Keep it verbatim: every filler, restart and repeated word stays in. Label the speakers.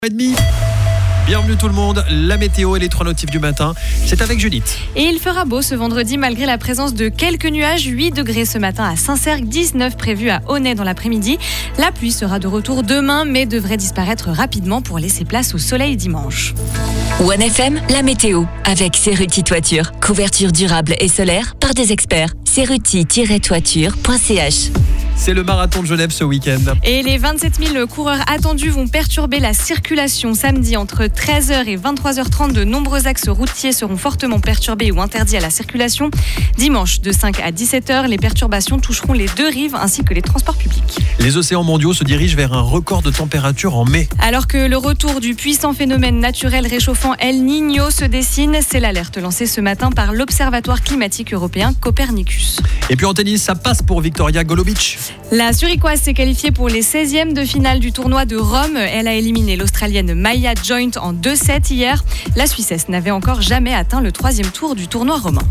Speaker 1: Et demie. Bienvenue tout le monde, la météo et les trois notifs du matin, c'est avec Judith.
Speaker 2: Et il fera beau ce vendredi malgré la présence de quelques nuages, huit degrés ce matin à Saint-Cergue, dix-neuf prévus à Aunay dans l'après-midi. La pluie sera de retour demain mais devrait disparaître rapidement pour laisser place au soleil dimanche.
Speaker 3: One F M, la météo, avec Cerruti Toiture. Couverture durable et solaire par des experts. cerruti tiret toiture point c h.
Speaker 1: C'est le marathon de Genève ce week-end.
Speaker 2: Et les vingt-sept mille coureurs attendus vont perturber la circulation samedi entre treize heures et vingt-trois heures trente. De nombreux axes routiers seront fortement perturbés ou interdits à la circulation. Dimanche, de cinq à dix-sept heures, les perturbations toucheront les deux rives ainsi que les transports publics.
Speaker 1: Les océans mondiaux se dirigent vers un record de température en mai.
Speaker 2: Alors que le retour du puissant phénomène naturel réchauffant El Niño se dessine, c'est l'alerte lancée ce matin par l'Observatoire climatique européen Copernicus.
Speaker 1: Et puis en tennis, ça passe pour Victoria Golubic.
Speaker 2: La Zurichoise s'est qualifiée pour les seizièmes de finale du tournoi de Rome. Elle a éliminé l'Australienne Maya Joint en deux sept hier. La Suissesse n'avait encore jamais atteint le troisième tour du tournoi romain.